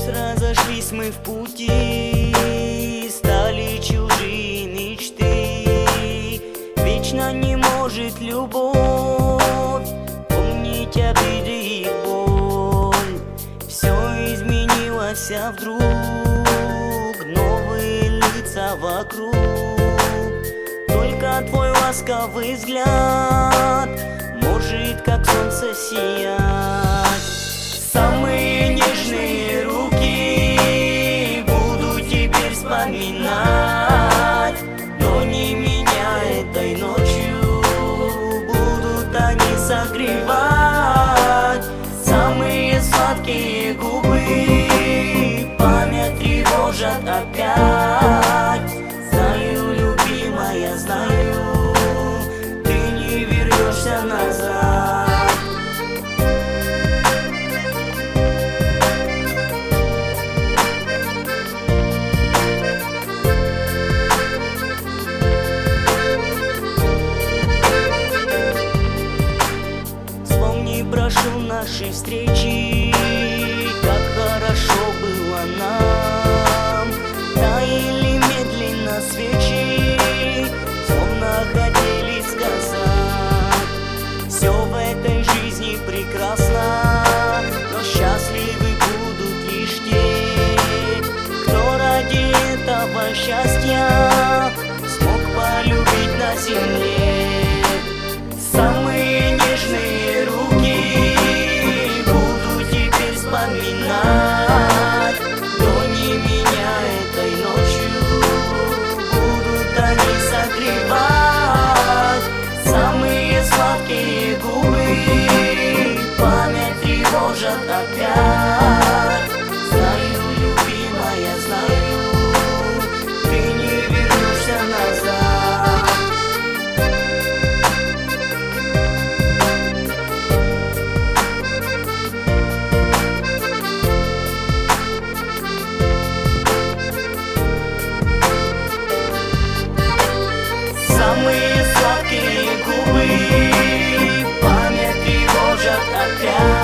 Разошлись мы в пути, стали чужие мечты. Вечно не может любовь помнить обиды и боль. Все изменилось, а вдруг новые лица вокруг. Только твой ласковый взгляд может как солнце сиять. Самые нежные руки буду теперь вспоминать, но не меня этой ночью будут они согревать. Самые сладкие губы память тревожат опять. Знаю, любимая, знаю, ты не вернешься назад. Прошу наши встречи, как хорошо было нам. Таяли медленно свечи, словно хотели сказать: все в этой жизни прекрасно, но счастливы будут лишь те, кто ради этого счастья смог полюбить на земле. Самые нежные руки вспоминать, но не меня этой ночью будут они согревать. Самые сладкие губы память тревожат опять. Знаю, любимая, знаю, ты не вернешься назад. Самые сладкие губы память тревожат опять.